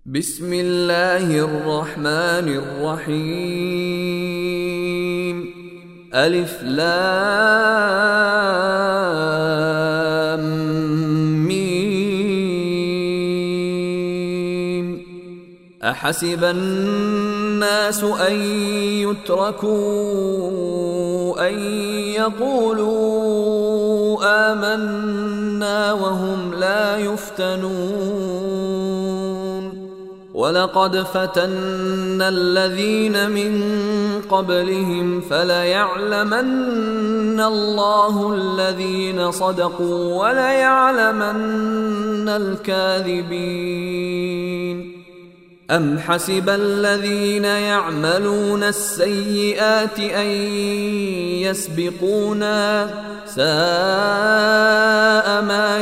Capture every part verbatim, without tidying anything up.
بسم الله الرحمن الرحيم. ألف لام ميم. أحسب الناس أن يتركوا أن يقولوا آمنا وهم لا يفتنون. ولقد فتنا الذين من قبلهم فليعلمن الله الذين صدقوا وليعلمن الكاذبين. أم حسب الذين يعملون السيئات أن يسبقونا ساء ما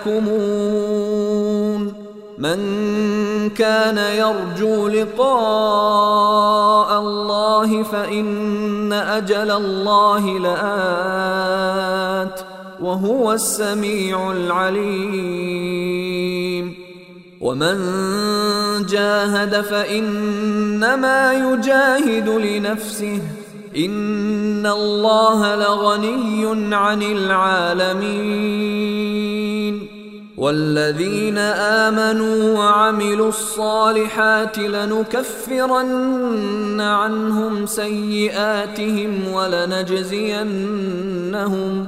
يحكمون. من كان يرجو لقاء الله فإن أجل الله لآت وهو السميع العليم. ومن جاهد فإنما يجاهد لنفسه إن الله لغني عن العالمين. والذين آمنوا وعملوا الصالحات لنكفرن عنهم سيئاتهم ولنجزينهم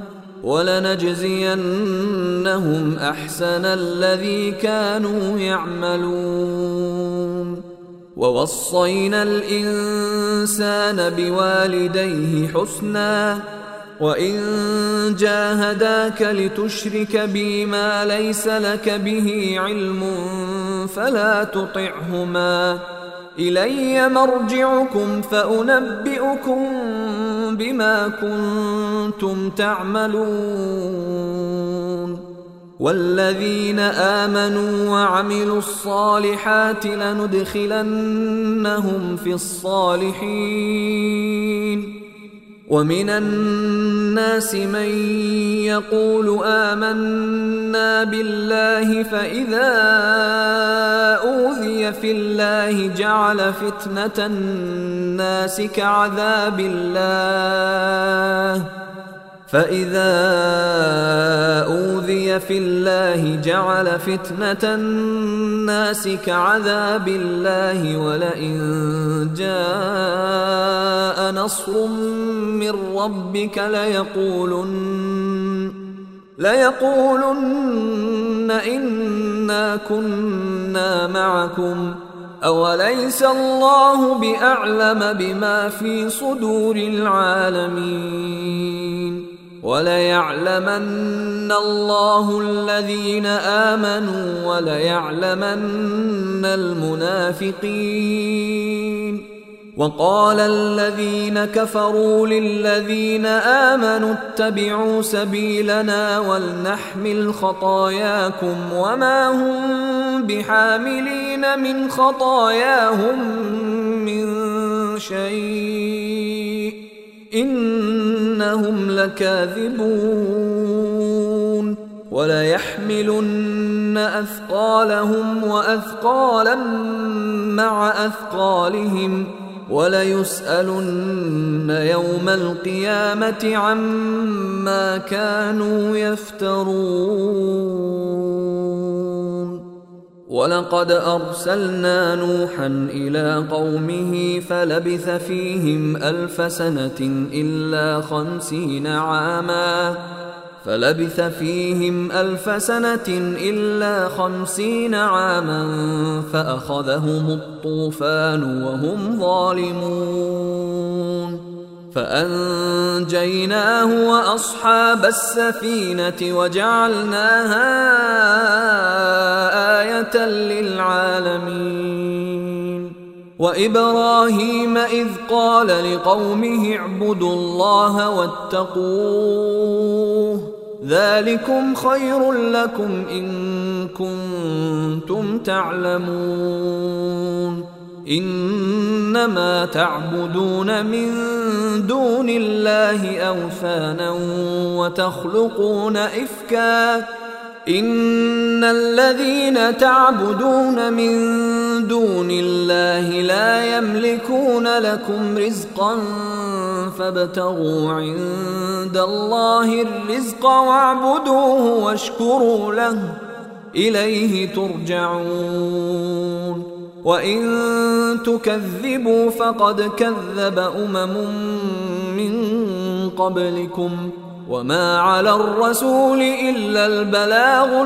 ولنجزينهم أحسن الذي كانوا يعملون. ووصينا الإنسان بوالديه حسنا وإن جاهداك لتشرك بي ما ليس لك به علم فلا تطعهما إلي مرجعكم فأنبئكم بما كنتم تعملون. والذين آمنوا وعملوا الصالحات لندخلنهم في الصالحين. ومن الناس من يقول آمنا بالله فإذا أوذي في الله جعل فتنة الناس كعذاب الله فإذا أوذي في الله جعل فتنة الناس كعذاب الله ولئن جاء نصر من ربك ليقولن ليقولن إنا كنا معكم أوليس الله بأعلم بما في صدور العالمين. وليعلمن الله الذين آمنوا وليعلمن المنافقين. وقال الذين كفروا للذين آمنوا اتبعوا سبيلنا ولنحمل خطاياكم وما هم بحاملين من خطاياهم من شيء إنهم لكاذبون. وليحملن أثقالهم وأثقالا مع أثقالهم وليسألن يوم القيامة عما كانوا يفترون. ولقد أرسلنا نوحا إلى قومه فلبث فيهم ألف سنة إلا خمسين عاما فلبث فيهم ألف سنة إلا خمسين عاما فأخذهم الطوفان وهم ظالمون. فأنجيناه وأصحاب السفينة وجعلناها آية للعالمين. وإبراهيم إذ قال لقومه اعبدوا الله واتقوه ذلكم خير لكم إن كنتم تعلمون. إنما تعبدون من دون الله أوثانا وتخلقون إفكا إن الذين تعبدون من دون الله لا يملكون لكم رزقا فابتغوا عند الله الرزق واعبدوه واشكروا له إليه ترجعون وإن تكذبوا فقد كذب أمم من قبلكم وما على الرسول إلا البلاغ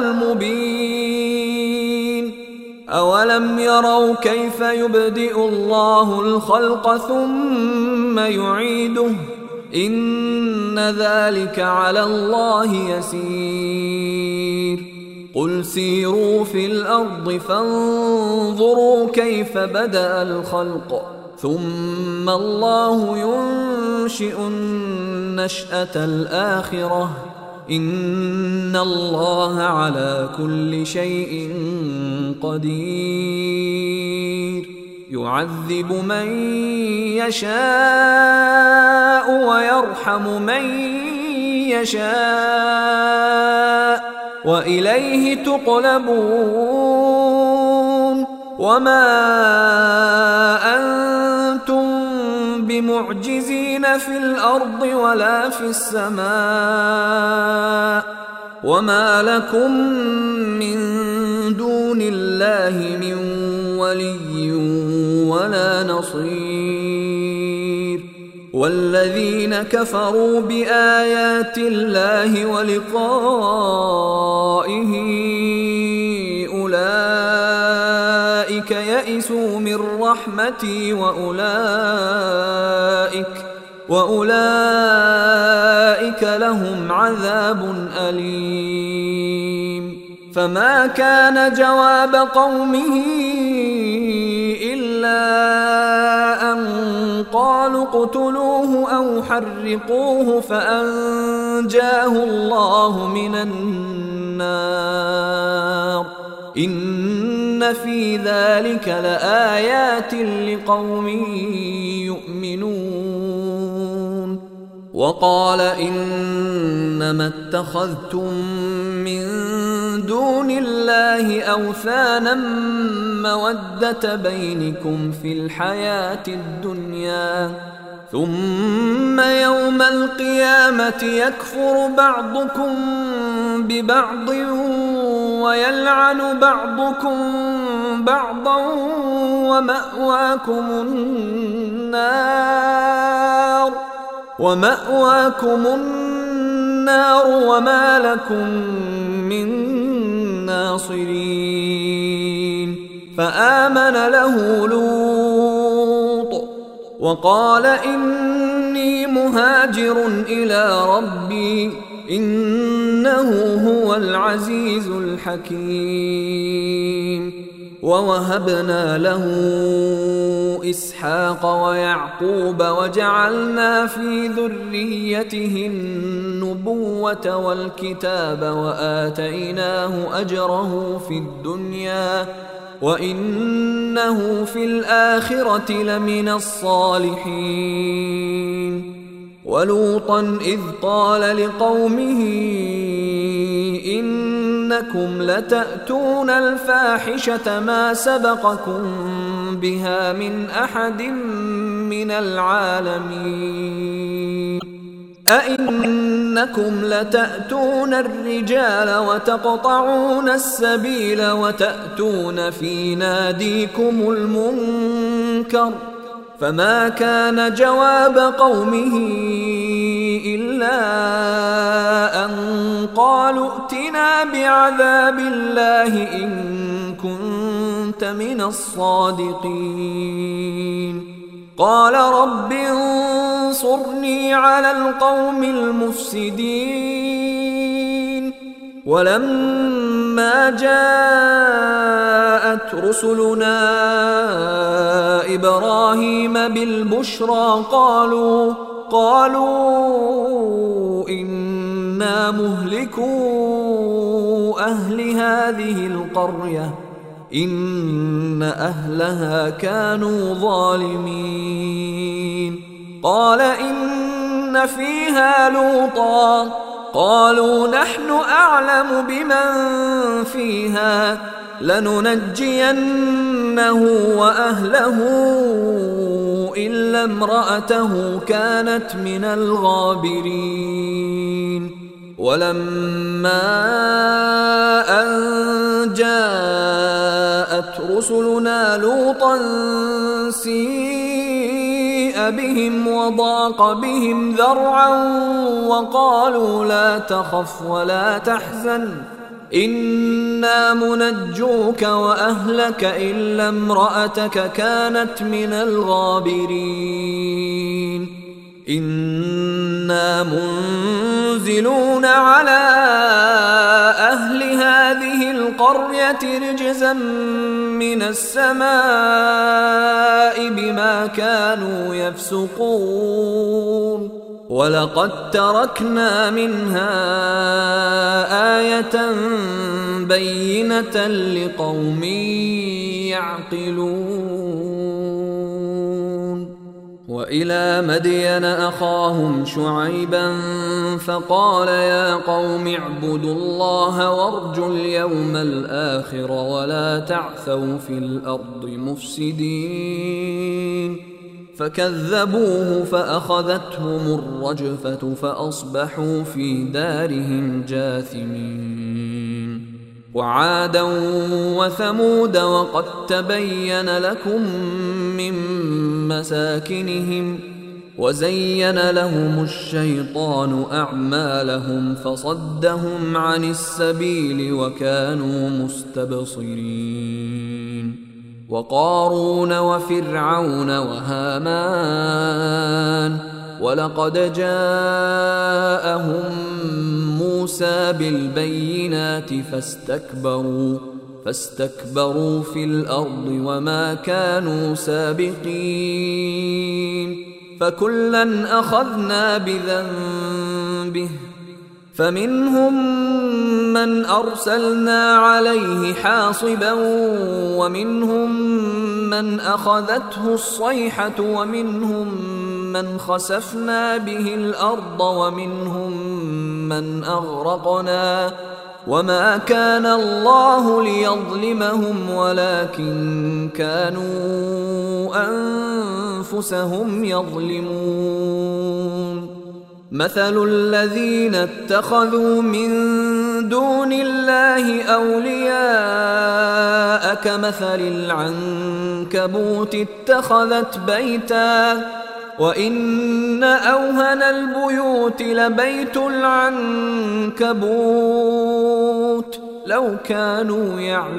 المبين أولم يروا كيف يبدئ الله الخلق ثم يعيده إن ذلك على الله يسير قل سيروا في الأرض فانظروا كيف بدأ الخلق ثم الله ينشئ النشأة الآخرة إن الله على كل شيء قدير يعذب من يشاء ويرحم من يشاء وإليه تقلبون وما أنتم بمعجزين في الأرض ولا في السماء وما لكم من دون الله من ولي ولا نصير والذين كفروا بآيات الله ولقائه أولئك يئسوا من رحمتي وأولئك وأولئك لهم عذاب أليم فما كان جواب قومه إلا أن قالوا اقتلوه أو حرقوه فأنجاه الله من النار إن في ذلك لآيات لقوم يؤمنون وقال إنما اتخذتم من دون الله أوثانا مودة بينكم في الحياة الدنيا ثم يوم القيامة يكفر بعضكم ببعض ويلعن بعضكم بعضا ومأواكم النار ومأواكم النار وما لكم من ناصرين فآمن له لوط وقال إني مهاجر إلى ربي إنه هو العزيز الحكيم ووهبنا له إسحاق ويعقوب وجعلنا في ذريته النبوة والكتاب وآتيناه أجره في الدنيا وإنه في الآخرة لمن الصالحين ولوطا إذ قال لقومه إنكم لتأتون الفاحشة ما سبقكم بها من أحد من العالمين أئنكم لتأتون الرجال وتقطعون السبيل وتأتون في ناديكم المنكر فما كان جواب قومه إلا أن قالوا ائتنا بعذاب الله إن كنت من الصادقين قال رب انصرني على القوم المفسدين ولما جاءت رسلنا إبراهيم بالبشرى قالوا قالوا إنا مهلكو أهل هذه القرية إن أهلها كانوا ظالمين قال إن فيها لوطا قالوا نحن أعلم بمن فيها لننجينه وأهله إلا امرأته كانت من الغابرين ولما أن جاءت رسلنا لوطا سيء بهم وضاق بهم ذرعا وقالوا لا تخف ولا تحزن إنا منجوك وأهلك إلا امرأتك كانت من الغابرين إنا منزلون على أهل هذه القرية رجزا من السماء بما كانوا يفسقون ولقد تركنا منها آية بينة لقوم يعقلون وإلى مدين أخاهم شعيبا فقال يا قوم اعبدوا الله وارجوا اليوم الآخر ولا تعثوا في الأرض مفسدين فكذبوه فأخذتهم الرجفة فأصبحوا في دارهم جاثمين وعادا وثمود وقد تبين لكم من مساكنهم وزين لهم الشيطان أعمالهم فصدهم عن السبيل وكانوا مستبصرين وقارون وفرعون وهامان ولقد جاءهم موسى بالبينات فاستكبروا فاستكبروا في الأرض وما كانوا سابقين فكلا أخذنا بذنبه فمنهم من أرسلنا عليه حاصبا ومنهم من أخذته الصيحة ومنهم من خسفنا به الأرض ومنهم من أغرقنا وما كان الله ليظلمهم ولكن كانوا أنفسهم يظلمون مثل الذين اتخذوا من دون الله أولياء كمثل العنكبوت اتخذت بيتا وإن أوهن البيوت لبيت العنكبوت لو كانوا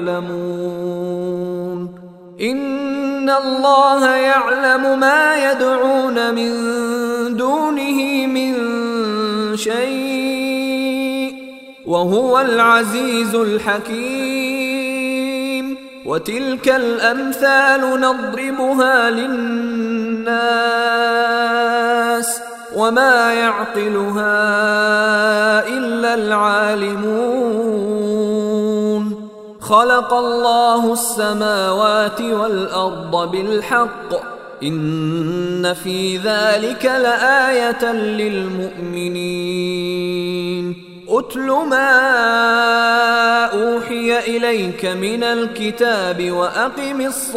يعلمون إن الله يعلم ما يدعون من دونه من شيء وهو العزيز الحكيم وتلك الأمثال نضربها للناس وما يعقلها إلا العالمون خلق الله السماوات والأرض بالحق إن في ذلك لآية للمؤمنين أتل ما أوحي إليك من الكتاب وأقم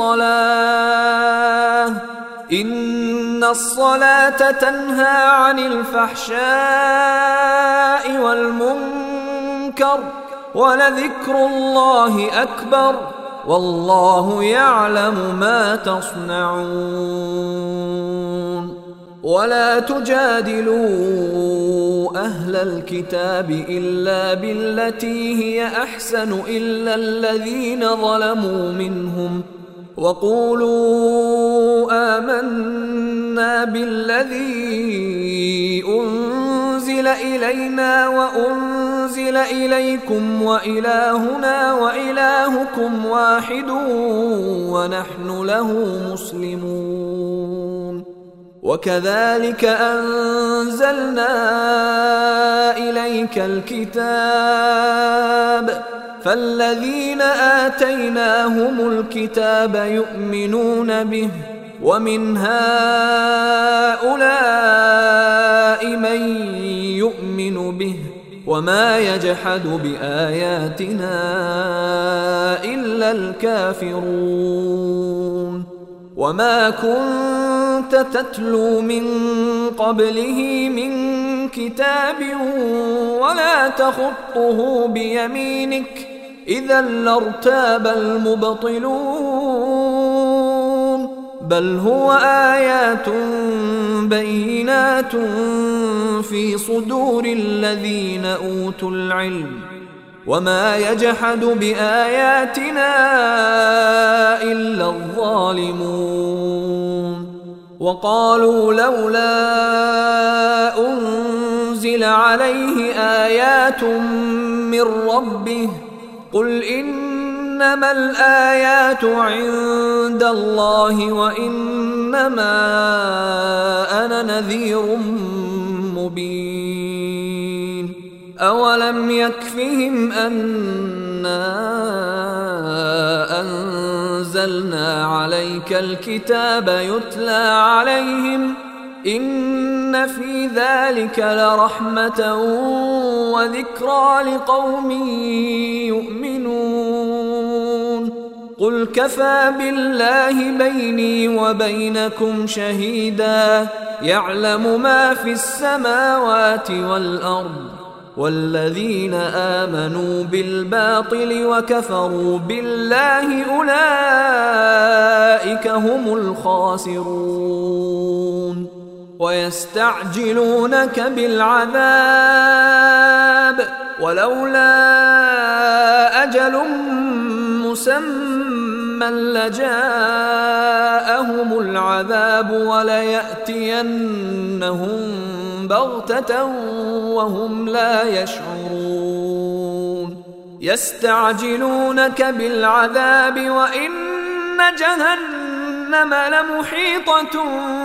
الصلاة إن الصلاة تنهى عن الفحشاء والمنكر ولذكر الله أكبر والله يعلم ما تصنعون ولا تجادلوا أهل الكتاب إلا بالتي هي أحسن إلا الذين ظلموا منهم وقولوا آمنا بالذي أنزل إلينا وأنزل إليكم وإلهنا وإلهكم واحد ونحن له مسلمون وكذلك أنزلنا إليك الكتاب فالذين آتيناهم الكتاب يؤمنون به ومن هؤلاء من يؤمن به وما يجحد بآياتنا إلا الكافرون وما كنت تتلو من قبله من كتاب ولا تخطه بيمينك إذا لارتاب المبطلون بل هو آيات بينات في صدور الذين أوتوا العلم وما يجحد بآياتنا إلا الظالمون وقالوا لولا أنزل عليه آيات من ربه قل إنما الآيات عند الله وإنما أنا نذير مبين أولم يكفهم أنا أنزلنا عليك الكتاب يتلى عليهم إن في ذلك لرحمة وذكرى لقوم يؤمنون قل كفى بالله بيني وبينكم شهيدا يعلم ما في السماوات والأرض والذين آمنوا بالباطل وكفروا بالله أولئك هم الخاسرون ويستعجلونك بالعذاب ولولا أجل مسمى لجاءهم العذاب وليأتينهم بغتة وهم لا يشعرون يستعجلونك بالعذاب وإن جهنم لمحيطة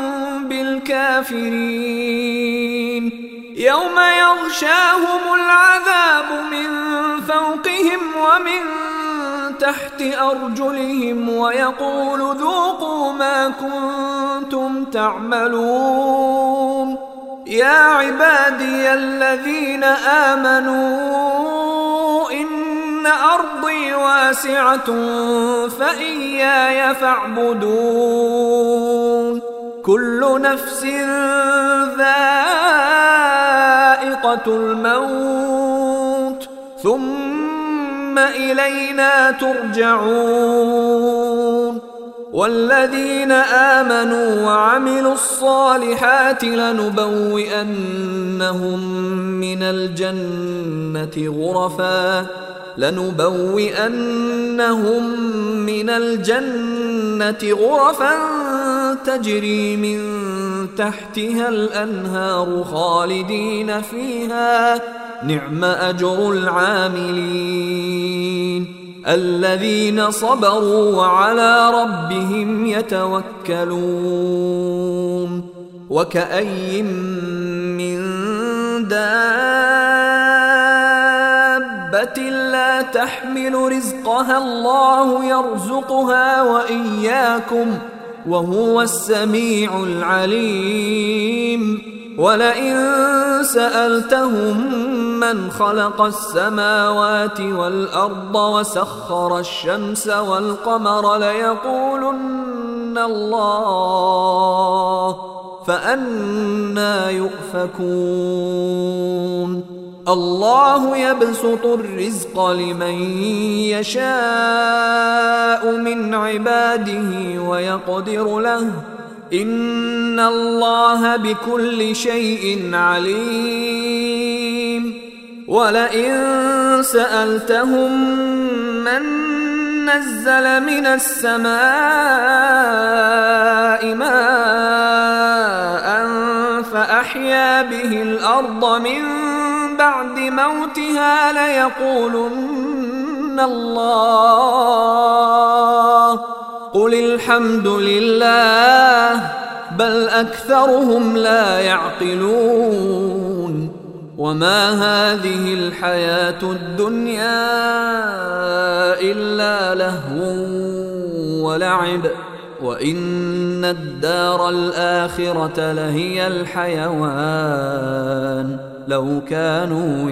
بالكافرين يوم يغشاهم العذاب من فوقهم ومن تحت أرجلهم ويقول ذوقوا ما كنتم تعملون يا عبادي الذين آمنوا إن أرضي واسعة فإياي فاعبدون كل نفس ذائقة الموت ثم إلينا ترجعون والذين آمنوا وعملوا الصالحات لنبوئنهم من الجنة غرفا لنبوئنهم من الجنة غرفا تجري من تحتها الأنهار خالدين فيها نعم أجر العاملين الذين صبروا وعلى ربهم يتوكلون وكأي من دابة لا تحمل رزقها الله يرزقها وإياكم وهو السميع العليم ولئن سألتهم من خلق السماوات والأرض وسخر الشمس والقمر ليقولن الله فأنى يؤفكون الله يبسط الرزق لمن يشاء من عباده ويقدر له إن الله بكل شيء عليم ولئن سألتهم من نزل من السماء ماء فأحيا به الأرض من بعد موتها ليقولن الله قل الحمد لله بل أكثرهم لا يعقلون وما هذه الحياة الدنيا إلا لهو ولعب وإن الدار الآخرة لهي الحيوان لو كانوا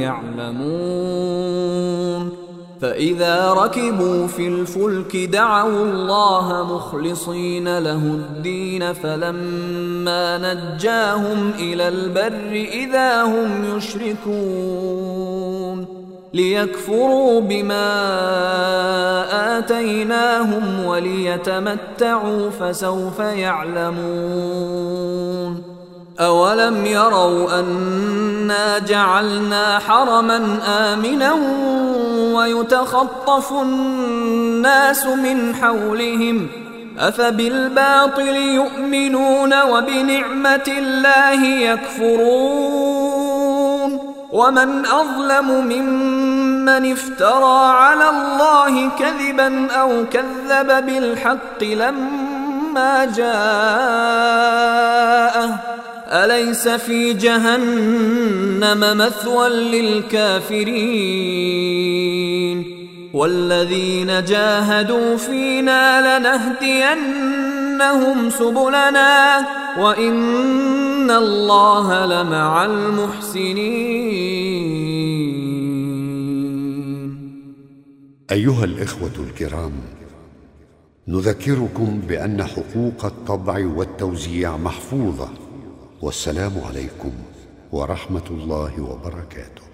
يعلمون. فإذا ركبوا في الفلك دعوا الله مخلصين له الدين فلما نجاهم إلى البر إذا هم يشركون ليكفروا بما آتيناهم وليتمتعوا فسوف يعلمون. أولم يروا أنا جعلنا حرما آمنا ويتخطف الناس من حولهم أفبالباطل يؤمنون وبنعمة الله يكفرون. ومن أظلم ممن افترى على الله كذبا أو كذب بالحق لما جاءه أليس في جهنم مثوى للكافرين. والذين جاهدوا فينا لنهدينهم سبلنا وإن الله لمع المحسنين. أيها الإخوة الكرام، نذكركم بأن حقوق الطبع والتوزيع محفوظة. والسلام عليكم ورحمة الله وبركاته.